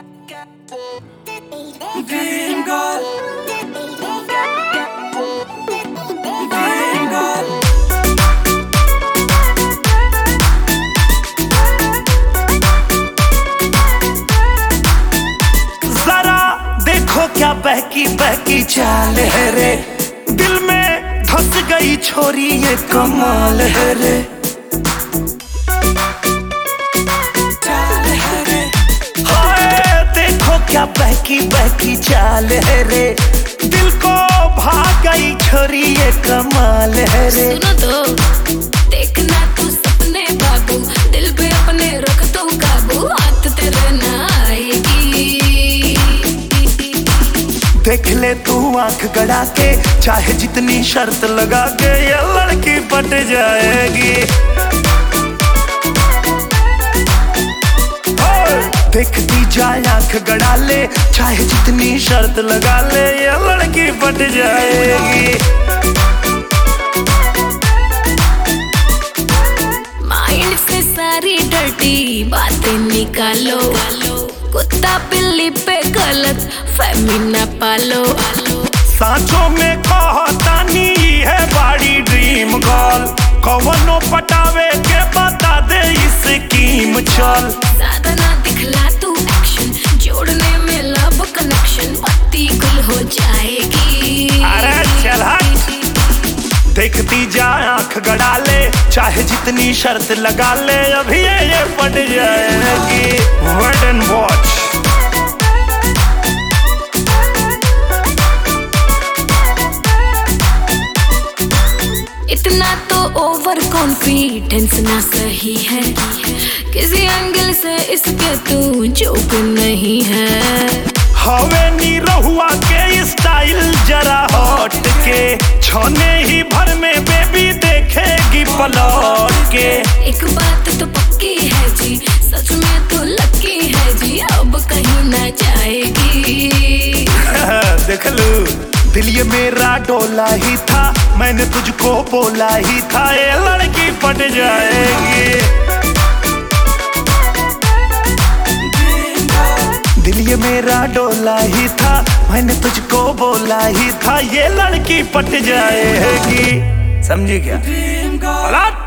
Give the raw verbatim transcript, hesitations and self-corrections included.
Dream girl. Dream girl. जरा देखो क्या बहकी बहकी चाल है रे, दिल में धस गई छोरी ये कमाल है रे। क्या बहकी बहकी चाल है रे, दिल को भाग गई छोरी ये कमाल है रे। सुनो तो देखना तू सपने बाबू, दिल पे अपने रख तो काबू, हाथ तेरे ना आएगी। देख ले तू आंख गड़ा के, चाहे जितनी शर्त लगा के, ये लड़की पट जाएगी। देखती जाए आंख गड़ा ले, चाहे जितनी शर्त लगा ले, ये लड़की पट जाएगी। माइंड से सारी डर्टी बातें निकालो, कुत्ता बिल्ली पे गलत फहमी न पालो। सांचों में कहतानी है बाड़ी ड्रीम गर्ल, कवनो पटावे के बता दे स्कीम चल। ज्यादा ना दिखला तू एक्शन, जोड़ने में लव कनेक्शन पत्ती गुल हो जाएगी। अरे चल हट, देखती जा आंख गड़ा ले, चाहे जितनी शर्त लगा ले, अभी ये, ये पट जाएगी। Wait and watch. इतना तो ओवर कॉन्फिडेंस ना सही है, किसी एंगल से इसके तू जोक नहीं है। हवे नी रहुआ के स्टाइल जरा हट के, छोने ही भर में बेबी देखेगी पलट के। एक बात तो पक्की है जी, सच में तो लकी है जी, अब कहीं ना जाएगी। देख लू दिल ये मेरा डोला ही था, मैंने तुझको बोला ही था, ये लड़की पट जाएगी। दिल ये मेरा डोला ही था, मैंने तुझको बोला ही था, ये लड़की पट जाएगी। समझी क्या?